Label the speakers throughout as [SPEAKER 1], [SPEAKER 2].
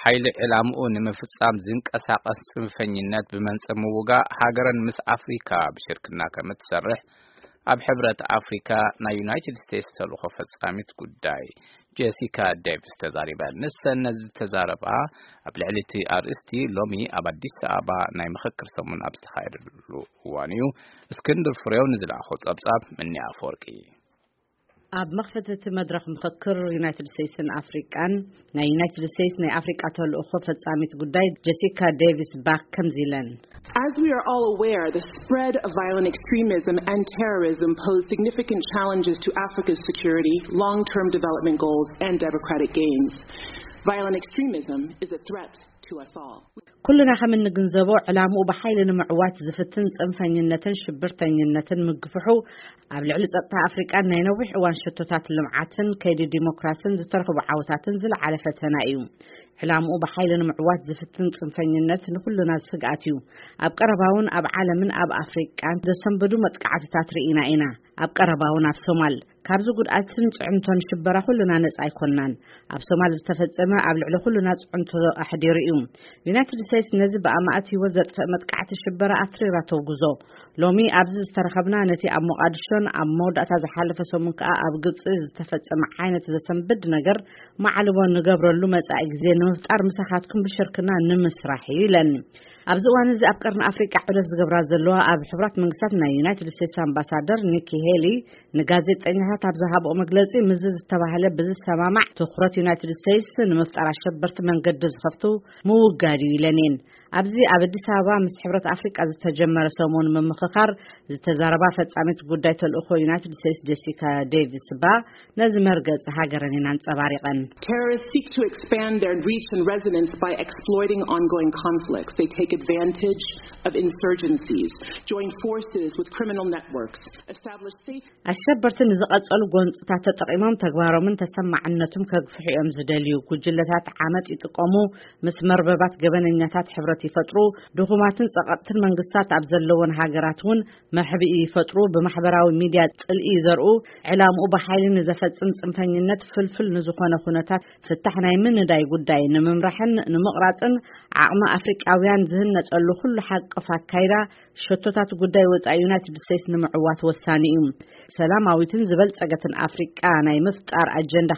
[SPEAKER 1] حيل علامون مفصام زنقساقس ጽንፈኝነት بمنصب موغا هاجرن مس افريكا بشركنا كمتسرح اب حبرت افريكا نا يونايتد ستيتس تلخو فصاميت ጉዳይ ጄሲካ ዴቪስ ተዛሪባ ንሰነዝ ተዛረባ ኣብ ልዕሊቲ አርእስቲ ሎሚ ኣብ አዲስ አበባ ናይ ምክክር ሰሙን ኣብ ዝተኻየደሉ ዋንዩ እስክንድር ፍሬው ንዝላኹ ጸብጻብ ምንያ አፈወርቂ
[SPEAKER 2] ኣብ መኽፈተት መድረኽ ምክክር ዩናይትድ ስቴትስን አፍሪካን ናይ ዩናይትድ ስቴትስ ናይ አፍሪካ ተልእኮ ፈጻሚት ጉዳይ ጄሲካ ዴቪስ ባክ ከምዚለን
[SPEAKER 3] As we are all aware, the spread of violent extremism and terrorism pose significant challenges to Africa's security, long-term development goals, and democratic gains. Violent extremism is a threat to us all.
[SPEAKER 2] كلنا خمن نجنزبو علامو بحيل نمعوات زفتن صنفانينتن شبرتانينتن مقفحو قبل على سطح افريقيا نينوح وان شتوتات لمعاتن كيد ديمقراسن زترخبو عاوتاتن زل على فتنايو علامو بحيل نمعوات زفتن صنفانينتن كلنا سقاتيو اب قرباون اب عالمن اب افريقيا دسنبدو متقعتات رينا اينا اب قرباون اب صومال ካብዚ ጉድኣትን ጽዕንቶን ሽበራ ኩልና ነጻ ኣይኮናን ኣብ ሶማል ዝተፈጸመ ኣብ ልዕሊ ኩልና ጽዕንቶ ኣሕዲሩ እዩ ዩናይትድ ስቴትስ ነዚ በኣማእት ህይወት ዘጥፍእ መጥቃዕቲ ሽበራ ኣፍሪራ ተጉዞ ሎሚ ኣብዚ ዝተረኸብና ነቲ ኣብ ሞቃዲሾን ኣብ መወዳእታ ዝሓለፈ ሰሙን ከዓ ኣብ ግብፂ ዝተፈጸመ ዓይነት ዘሰንብድ ነገር ማዕልቦ ንገብረሉ መጻኢ ግዜ ንምፍጣር ምሳኻትኩም ብሽርክና ንምስራሕ ኢለን ኣብዚ እዋን እዚ ኣብ ቀርኒ አፍሪካ ዕለት ዝገብራ ዘለዋ ኣብ ሕብራት መንግስታት ናይ ዩናይትድ ስቴትስ ኣምባሳደር ኒኪ ሄሊ ንጋዜጠኛታት ኣብ ዝሃብኦ መግለጺ ምዝ ዝተባህለ ብዝሰማማዕ ትኹረት ዩናይትድ ስቴትስ ንምፍጣር ኣሸበርቲ መንገዲ ዝኸፍቱ ምውጋድ ኢለኔን ኣብዚ ኣብ አዲስ አበባ ምስ ሕብረት አፍሪካ ዝተጀመረ ሰሞን መምኽኻር ዝተዛረባ ፈጻሚት ጉዳይ ተልእኮ ዩናይትድ ስቴትስ ጄሲካ ዴቪስ ባ ነዚ መርገጽ ሃገረን አንጸባሪቀን
[SPEAKER 3] Terrorists seek to expand their reach and resonance by exploiting ongoing conflicts. They take advantage of insurgencies, join forces with criminal networks, establish safe
[SPEAKER 2] ኣሸበርትን ዝቐጸሉ ጎንጽታት ተጠቂሞም ተግባሮምን ተሰማዕነቱም ከግፍሕዮም ዝደልዩ ጉጅለታት ዓመጽ ይጥቀሙ ምስ መርበባት ገበነኛታት ሕብረት ይፈጥሩ ድኹማትን ጸቐጥትን መንግስታት ኣብ ዘለዎን ሃገራትን መሕቢኢ ይፈጥሩ በማሕበራዊ ሚድያ ጽልኢ ዘርኡ ዕላምኡ በኃይልን ዘፈጽም ጽንፈኝነት ፍልፍል ንዝኾነ ኩነታት ፍታሕ ናይ ምንዳይ ጉዳይ ንምምራሕን ንምቕራጽን ዓቕሚ አፍሪካውያን ዝህነጸሉ ኩሉ ሓቅፍ አካይዳ ሸቶታት ጉዳይ ወጻኢ ዩናይትድ ስቴትስ ንምዕዋት ወሳኒ እዩ ሰላማዊትን ዝበልጸገትን አፍሪካ ናይ ምፍጣር አጀንዳ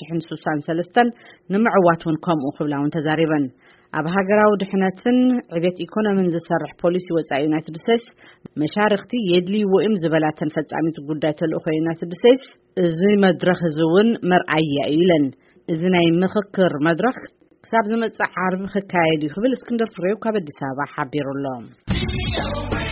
[SPEAKER 2] 2063 ንምዕዋትን ከምኡ ክብላውን ተዛሪበን ኣብ ሃገራዊ ድሕነትን ዕቤት ኢኮኖሚን ዝሰርሕ ፖሊሲ ወጻኢ ዩናይትድ ስቴትስ መሻርክቲ የድልይዎ እዮም ዝበላተን ፈጻሚት ጉዳይ ተልእኮ ዩናይትድ ስቴትስ እዚ መድረኽ ዝውን መርአያ ኢለን እዚ ናይ ምክክር መድረኽ ክሳብ ዝመጽእ ዓርቢ ክካየድ ይኽብል እስክንድር ፍሬው ካብ አዲስ አበባ ሓቢሩሎም